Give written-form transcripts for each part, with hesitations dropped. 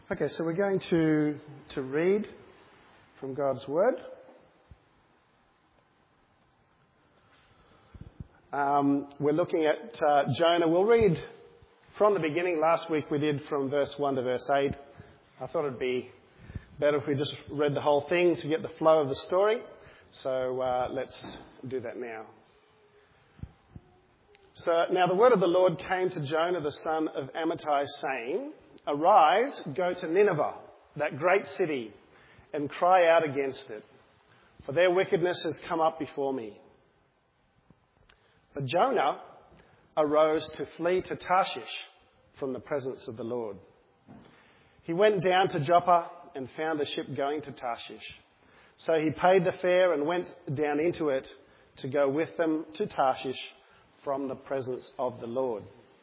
Okay, so we're going to read from God's Word. We're looking at Jonah. We'll read from the beginning. Last week we did from verse 1 to verse 8. I thought it'd be better if we just read the whole thing to get the flow of the story. So let's do that now. So now the word of the Lord came to Jonah the son of Amittai, saying, "Arise, go to Nineveh, that great city, and cry out against it, for their wickedness has come up before me." But Jonah arose to flee to Tarshish from the presence of the Lord. He went down to Joppa and found a ship going to Tarshish. So he paid the fare and went down into it to go with them to Tarshish from the presence of the Lord.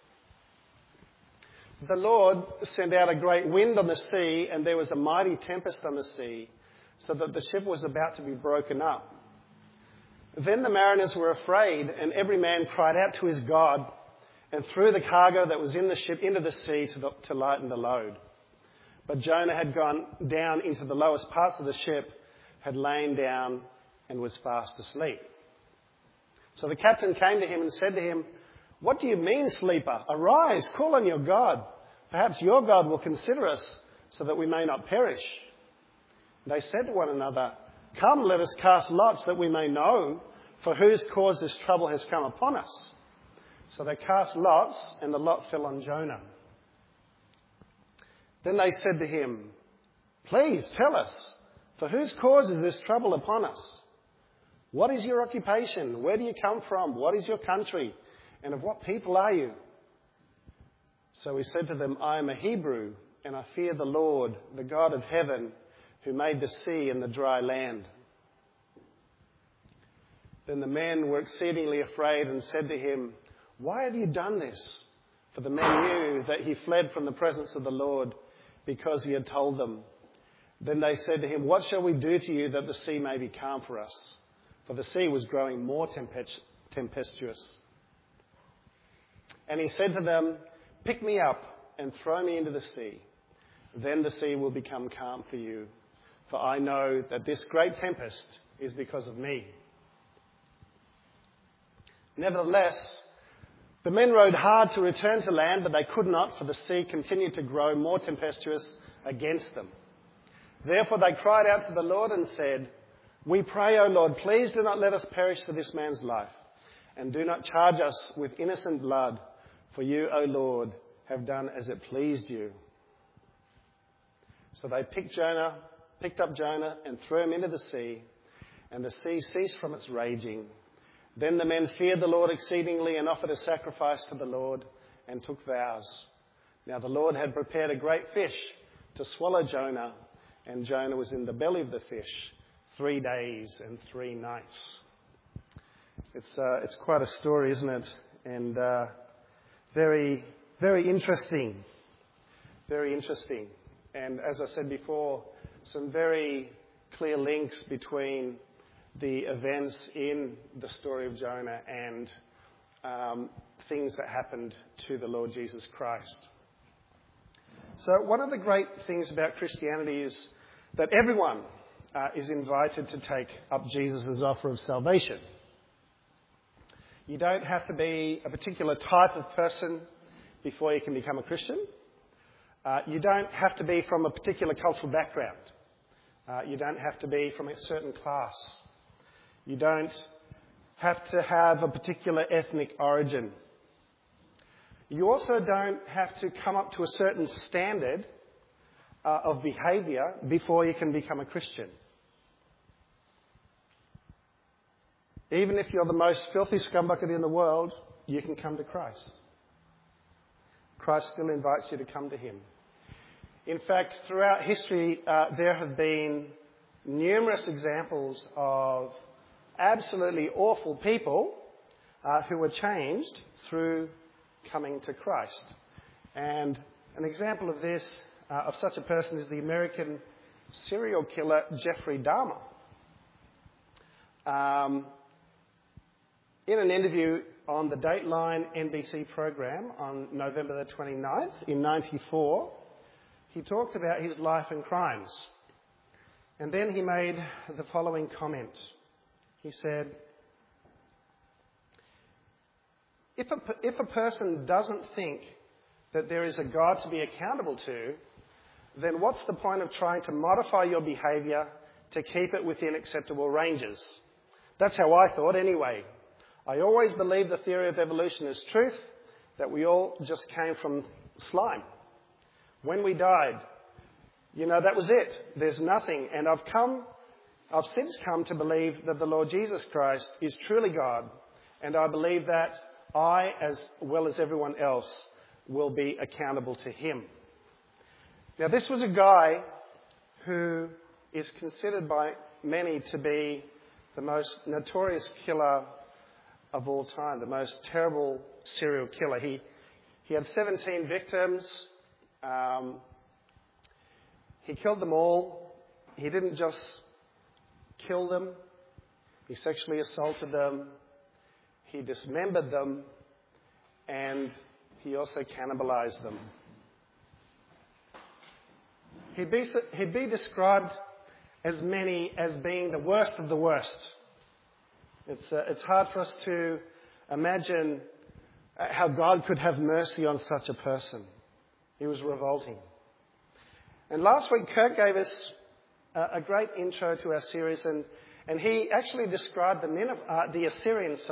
The Lord sent out a great wind on the sea, and there was a mighty tempest on the sea, so that the ship was about to be broken up. Then the mariners were afraid, and every man cried out to his God, and threw the cargo that was in the ship into the sea to lighten the load. But Jonah had gone down into the lowest parts of the ship, had lain down, and was fast asleep. So the captain came to him and said to him, "What do you mean, sleeper? Arise, call on your God. Perhaps your God will consider us, so that we may not perish." They said to one another, "Come, let us cast lots, that we may know for whose cause this trouble has come upon us." So they cast lots, and the lot fell on Jonah. Then they said to him, "Please tell us, for whose cause is this trouble upon us? What is your occupation? Where do you come from? What is your country? And of what people are you?" So he said to them, "I am a Hebrew, and I fear the Lord, the God of heaven, who made the sea and the dry land." Then the men were exceedingly afraid and said to him, "Why have you done this?" For the men knew that he fled from the presence of the Lord, because he had told them. Then they said to him, "What shall we do to you that the sea may be calm for us?" For the sea was growing more tempestuous. And he said to them, "Pick me up and throw me into the sea. Then the sea will become calm for you. For I know that this great tempest is because of me." Nevertheless, the men rowed hard to return to land, but they could not, for the sea continued to grow more tempestuous against them. Therefore they cried out to the Lord and said, "We pray, O Lord, please do not let us perish for this man's life, and do not charge us with innocent blood, for you, O Lord, have done as it pleased you." So they picked up Jonah and threw him into the sea, and the sea ceased from its raging. Then the men feared the Lord exceedingly and offered a sacrifice to the Lord and took vows. Now the Lord had prepared a great fish to swallow Jonah, and Jonah was in the belly of the fish 3 days and 3 nights. It's quite a story, isn't it? And very, very interesting. Very interesting. And as I said before, some very clear links between the events in the story of Jonah and things that happened to the Lord Jesus Christ. So one of the great things about Christianity is that everyone is invited to take up Jesus' offer of salvation. You don't have to be a particular type of person before you can become a Christian. You don't have to be from a particular cultural background. You don't have to be from a certain class. You don't have to have a particular ethnic origin. You also don't have to come up to a certain standard of behaviour before you can become a Christian. Even if you're the most filthy scumbucket in the world, you can come to Christ. Christ still invites you to come to him. In fact, throughout history, there have been numerous examples of absolutely awful people who were changed through coming to Christ. And an example of this, of such a person, is the American serial killer Jeffrey Dahmer. In an interview on the Dateline NBC program on November the 29th in 1994, he talked about his life and crimes. And then he made the following comment. He said, if a person doesn't think that there is a God to be accountable to, then what's the point of trying to modify your behaviour to keep it within acceptable ranges? That's how I thought anyway. I always believed the theory of evolution is truth, that we all just came from slime. When we died, that was it. There's nothing. And I've since come to believe that the Lord Jesus Christ is truly God. And I believe that I, as well as everyone else, will be accountable to him. Now, this was a guy who is considered by many to be the most notorious killer of all time, the most terrible serial killer. He had 17 victims. He killed them all. He didn't just kill them. He sexually assaulted them. He dismembered them. And he also cannibalized them. He'd be described as many as being the worst of the worst. It's hard for us to imagine how God could have mercy on such a person. He was revolting. And last week, Kirk gave us a great intro to our series, and he actually described the Assyrians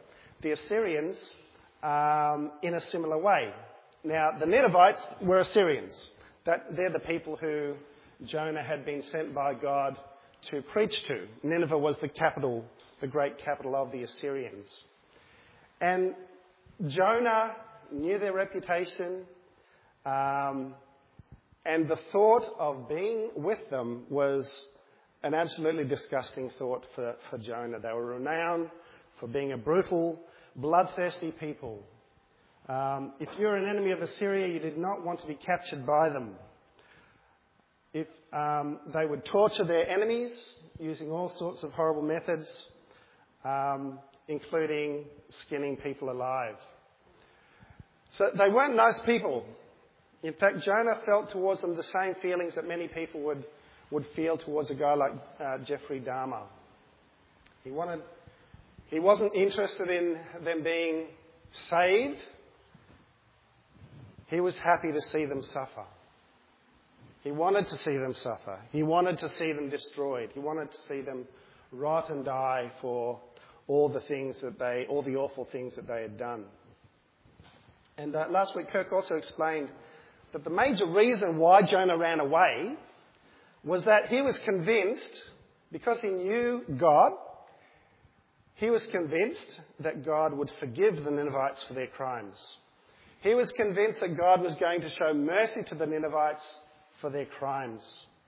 in a similar way. Now, the Ninevites were Assyrians. They're the people who Jonah had been sent by God to preach to. Nineveh was the capital, the great capital of the Assyrians. And Jonah knew their reputation, and the thought of being with them was an absolutely disgusting thought for Jonah. They were renowned for being a brutal, bloodthirsty people. If you're an enemy of Assyria, you did not want to be captured by them. If they would torture their enemies using all sorts of horrible methods, including skinning people alive. So they weren't nice people. In fact, Jonah felt towards them the same feelings that many people would feel towards a guy like Jeffrey Dahmer. He wasn't interested in them being saved. He was happy to see them suffer. He wanted to see them suffer. He wanted to see them destroyed. He wanted to see them rot and die for all the awful things that they had done. And last week, Kirk also explained that the major reason why Jonah ran away was that he was convinced, because he knew God, he was convinced that God would forgive the Ninevites for their crimes. He was convinced that God was going to show mercy to the Ninevites for their crimes.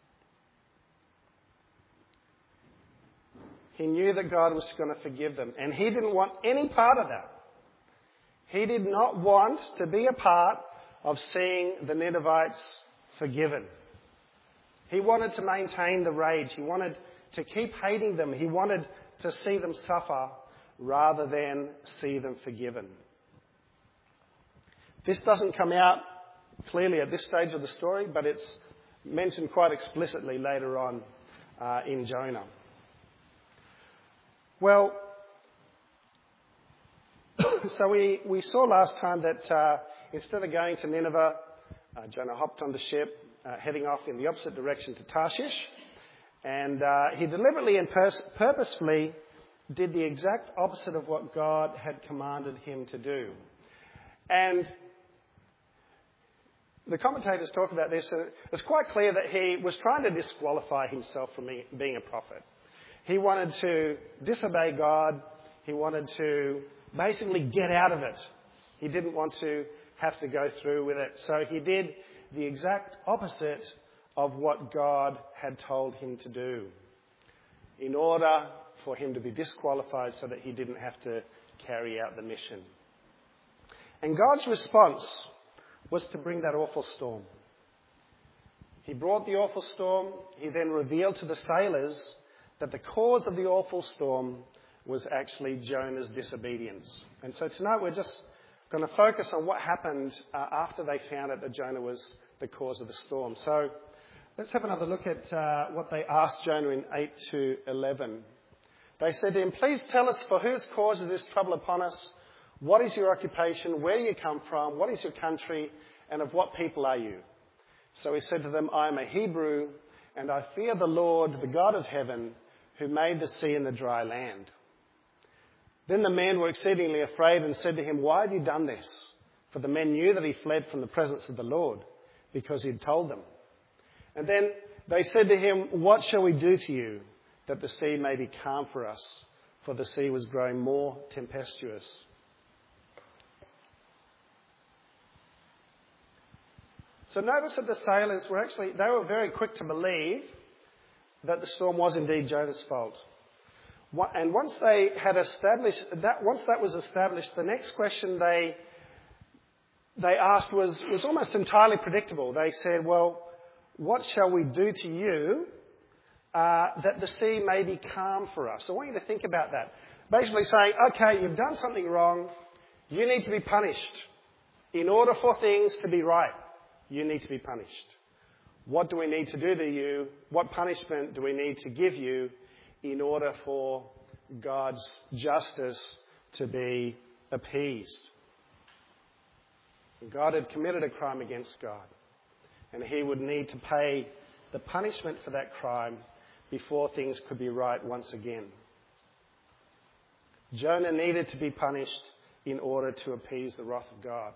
He knew that God was going to forgive them, and he didn't want any part of that. He did not want to be a part of seeing the Ninevites forgiven. He wanted to maintain the rage. He wanted to keep hating them. He wanted to see them suffer rather than see them forgiven. This doesn't come out clearly at this stage of the story, but it's mentioned quite explicitly later on in Jonah. Well, so we saw last time that instead of going to Nineveh, Jonah hopped on the ship, heading off in the opposite direction to Tarshish, and he deliberately and purposefully did the exact opposite of what God had commanded him to do. And the commentators talk about this, and it's quite clear that he was trying to disqualify himself from being a prophet. He wanted to disobey God. He wanted to basically get out of it. He didn't want to have to go through with it. So he did the exact opposite of what God had told him to do in order for him to be disqualified so that he didn't have to carry out the mission. And God's response was to bring that awful storm. He brought the awful storm. He then revealed to the sailors that the cause of the awful storm was actually Jonah's disobedience. And so tonight we're just going to focus on what happened after they found out that Jonah was the cause of the storm. So let's have another look at what they asked Jonah in 8 to 11. They said to him, "Please tell us, for whose cause is this trouble upon us? What is your occupation? Where do you come from? What is your country? And of what people are you?" So he said to them, "I am a Hebrew, and I fear the Lord, the God of heaven, who made the sea and the dry land." Then the men were exceedingly afraid and said to him, "Why have you done this?" For the men knew that he fled from the presence of the Lord, because he had told them. And then they said to him, "What shall we do to you, that the sea may be calm for us?" For the sea was growing more tempestuous. So notice that the sailors they were very quick to believe that the storm was indeed Jonah's fault. And once they had established that, once that was established, the next question they asked was almost entirely predictable. They said, "Well, what shall we do to you that the sea may be calm for us?" I want you to think about that. Basically saying, okay, you've done something wrong. You need to be punished. In order for things to be right, you need to be punished. What do we need to do to you? What punishment do we need to give you in order for God's justice to be appeased? God had committed a crime against God, and he would need to pay the punishment for that crime before things could be right once again. Jonah needed to be punished in order to appease the wrath of God.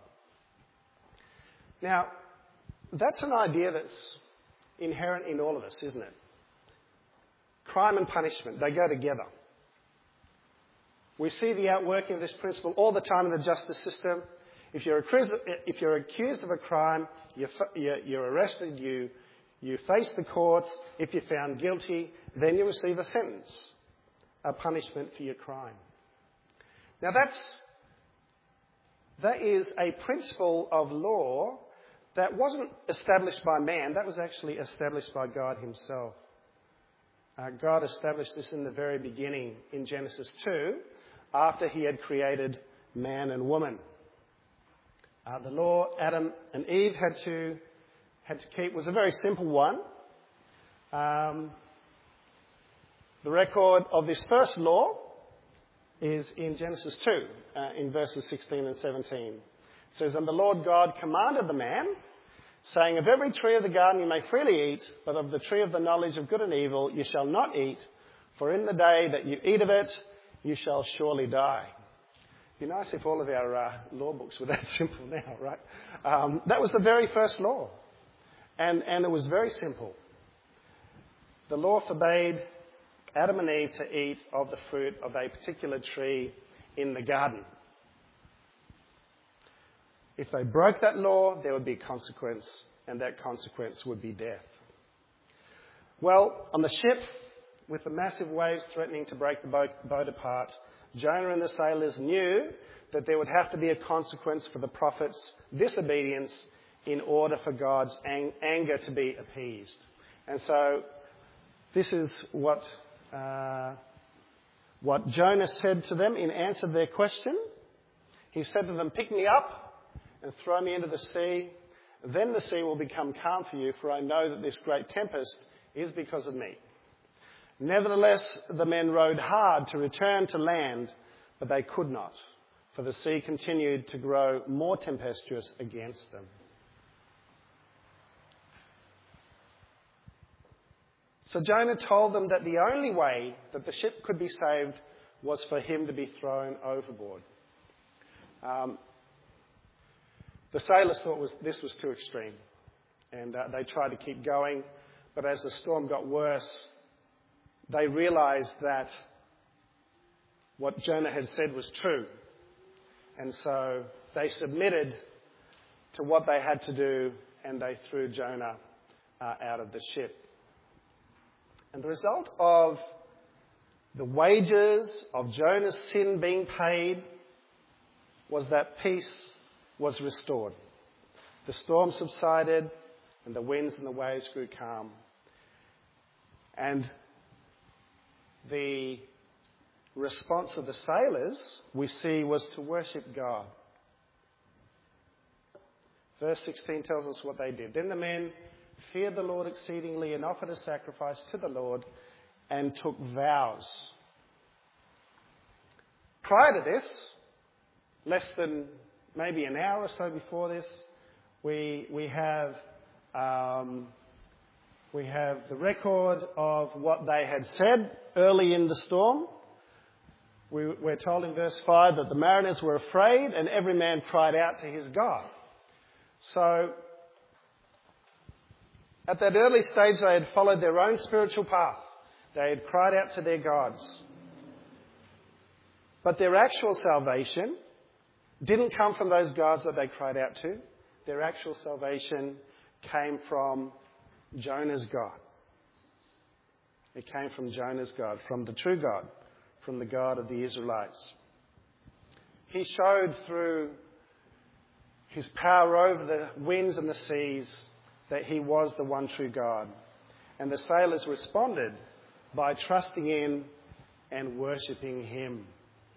Now, that's an idea that's inherent in all of us, isn't it? Crime and punishment, they go together. We see the outworking of this principle all the time in the justice system. If you're accused of a crime, you're arrested, you face the courts. If you're found guilty, then you receive a sentence, a punishment for your crime. Now that is a principle of law that wasn't established by man. That was actually established by God himself. God established this in the very beginning in Genesis 2, after he had created man and woman. The law Adam and Eve had to keep was a very simple one. The record of this first law is in Genesis 2, in verses 16 and 17. It says, "And the Lord God commanded the man, saying, Of every tree of the garden you may freely eat, but of the tree of the knowledge of good and evil you shall not eat, for in the day that you eat of it, you shall surely die." It'd be nice if all of our law books were that simple now, right? That was the very first law. And it was very simple. The law forbade Adam and Eve to eat of the fruit of a particular tree in the garden. If they broke that law, there would be a consequence, and that consequence would be death. Well, on the ship, with the massive waves threatening to break the boat apart, Jonah and the sailors knew that there would have to be a consequence for the prophet's disobedience in order for God's anger to be appeased. And so this is what Jonah said to them in answer to their question. He said to them, "Pick me up and throw me into the sea. Then the sea will become calm for you, for I know that this great tempest is because of me." Nevertheless, the men rowed hard to return to land, but they could not, for the sea continued to grow more tempestuous against them. So Jonah told them that the only way that the ship could be saved was for him to be thrown overboard. The sailors thought this was too extreme, and they tried to keep going, but as the storm got worse, they realised that what Jonah had said was true, and so they submitted to what they had to do, and they threw Jonah out of the ship. And the result of the wages of Jonah's sin being paid was that peace was restored. The storm subsided, and the winds and the waves grew calm. And the response of the sailors, we see, was to worship God. Verse 16 tells us what they did. Then the men feared the Lord exceedingly and offered a sacrifice to the Lord and took vows. Prior to this, less than maybe an hour or so before this, we have the record of what they had said early in the storm. We're told in verse 5 that the mariners were afraid and every man cried out to his God. So, at that early stage, they had followed their own spiritual path. They had cried out to their gods. But their actual salvation didn't come from those gods that they cried out to. Their actual salvation came from Jonah's God. It came from Jonah's God, from the true God, from the God of the Israelites. He showed through his power over the winds and the seas that he was the one true God. And the sailors responded by trusting in and worshipping him.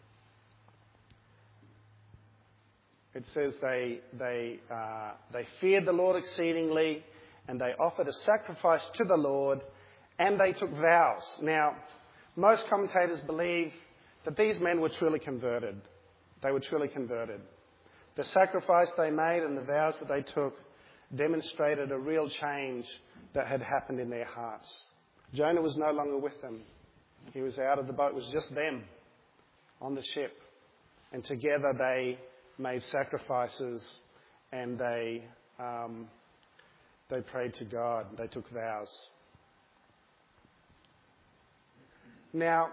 It says they feared the Lord exceedingly and they offered a sacrifice to the Lord and they took vows. Now, most commentators believe that these men were truly converted. They were truly converted. The sacrifice they made and the vows that they took demonstrated a real change that had happened in their hearts. Jonah was no longer with them. He was out of the boat. It was just them on the ship. And together they made sacrifices and they prayed to God. They took vows. Now,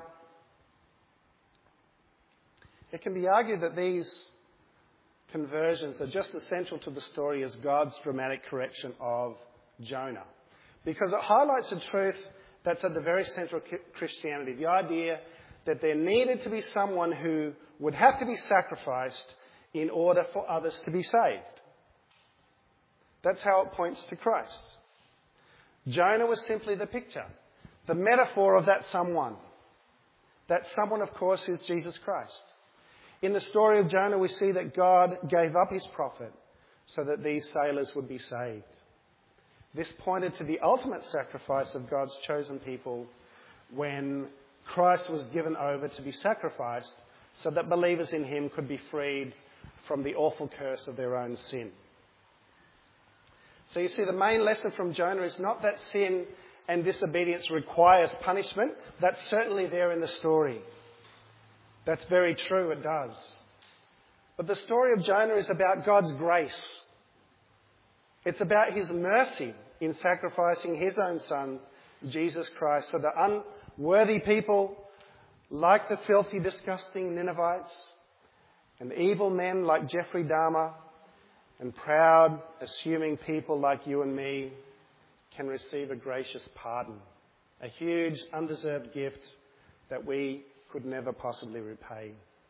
it can be argued that these conversions are just as central to the story as God's dramatic correction of Jonah, because it highlights a truth that's at the very centre of Christianity, the idea that there needed to be someone who would have to be sacrificed in order for others to be saved. That's how it points to Christ. Jonah was simply the picture, the metaphor of that someone. That someone, of course, is Jesus Christ. In the story of Jonah, we see that God gave up his prophet so that these sailors would be saved. This pointed to the ultimate sacrifice of God's chosen people when Christ was given over to be sacrificed so that believers in him could be freed from the awful curse of their own sin. So you see, the main lesson from Jonah is not that sin and disobedience requires punishment. That's certainly there in the story. That's very true, it does. But the story of Jonah is about God's grace. It's about his mercy in sacrificing his own son, Jesus Christ, so that unworthy people like the filthy, disgusting Ninevites and evil men like Jeffrey Dahmer and proud, assuming people like you and me can receive a gracious pardon, a huge, undeserved gift that we could never possibly repay.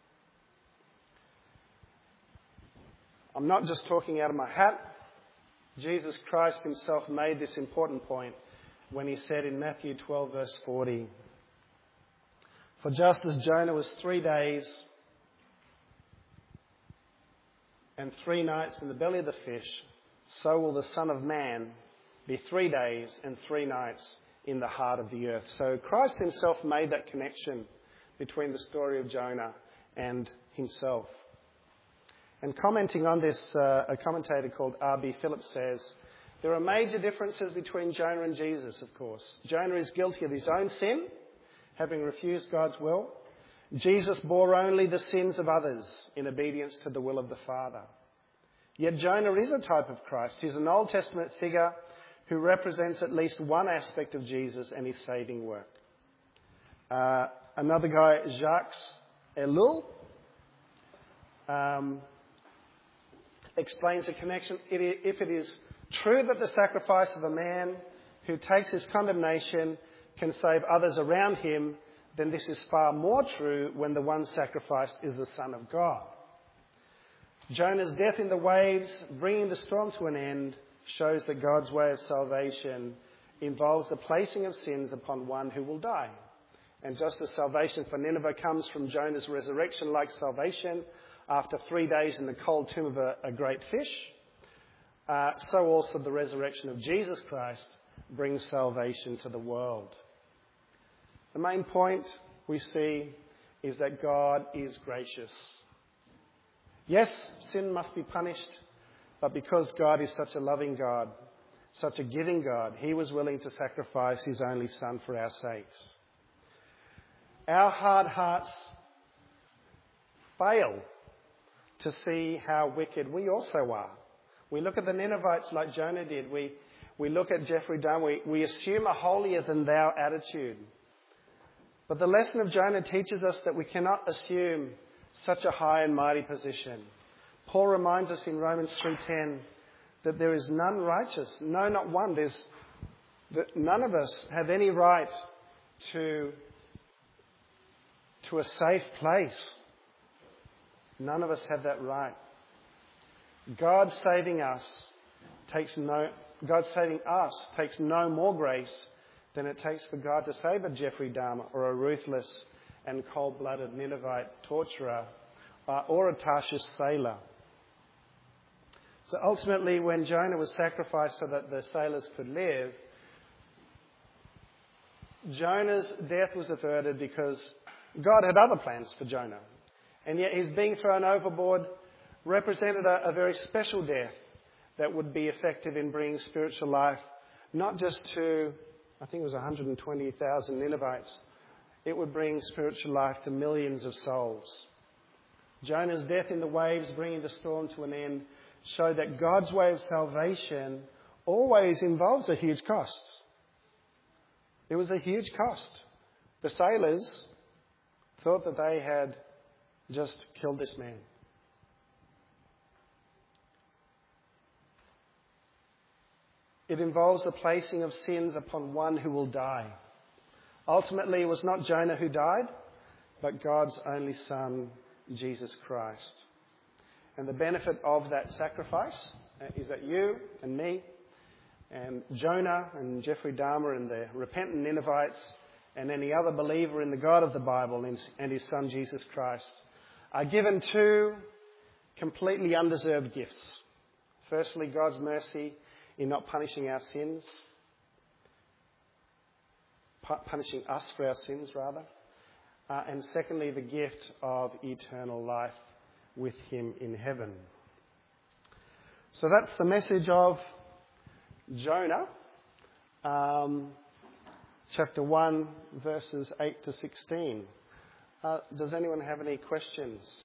I'm not just talking out of my hat. Jesus Christ himself made this important point when he said in Matthew 12 verse 40, "For just as Jonah was 3 days and 3 nights in the belly of the fish, so will the Son of Man be 3 days and 3 nights in the heart of the earth." So Christ himself made that connection between the story of Jonah and himself. And commenting on this, a commentator called R.B. Phillips says, there are major differences between Jonah and Jesus, of course. Jonah is guilty of his own sin, having refused God's will. Jesus bore only the sins of others in obedience to the will of the Father. Yet Jonah is a type of Christ. He's an Old Testament figure who represents at least one aspect of Jesus and his saving work. Another guy, Jacques Ellul, explains the connection. If it is true that the sacrifice of a man who takes his condemnation can save others around him, then this is far more true when the one sacrificed is the Son of God. Jonah's death in the waves, bringing the storm to an end, shows that God's way of salvation involves the placing of sins upon one who will die. And just as salvation for Nineveh comes from Jonah's resurrection-like salvation after 3 days in the cold tomb of a great fish, so also the resurrection of Jesus Christ brings salvation to the world. The main point we see is that God is gracious. Yes, sin must be punished, but because God is such a loving God, such a giving God, he was willing to sacrifice his only Son for our sakes. Our hard hearts fail to see how wicked we also are. We look at the Ninevites like Jonah did. We look at Jeffrey Dahmer. We assume a holier-than-thou attitude. But the lesson of Jonah teaches us that we cannot assume such a high and mighty position. Paul reminds us in Romans 3:10 that there is none righteous, no, not one. That none of us have any right to a safe place. None of us have that right. God saving us takes no more grace than it takes for God to save a Jeffrey Dahmer or a ruthless and cold-blooded Ninevite torturer or a Tarshish sailor. So ultimately, when Jonah was sacrificed so that the sailors could live, Jonah's death was averted because God had other plans for Jonah. And yet his being thrown overboard represented a very special death that would be effective in bringing spiritual life, not just to, I think it was 120,000 Ninevites. It would bring spiritual life to millions of souls. Jonah's death in the waves, bringing the storm to an end, showed that God's way of salvation always involves a huge cost. It was a huge cost. The sailors thought that they had just killed this man. It involves the placing of sins upon one who will die. Ultimately, it was not Jonah who died, but God's only Son, Jesus Christ. And the benefit of that sacrifice is that you and me and Jonah and Jeffrey Dahmer and the repentant Ninevites and any other believer in the God of the Bible and his Son Jesus Christ are given two completely undeserved gifts. Firstly, God's mercy in not punishing our sins, punishing us for our sins rather. And secondly, the gift of eternal life with him in heaven. So that's the message of Jonah, chapter 1, verses 8 to 16. Does anyone have any questions?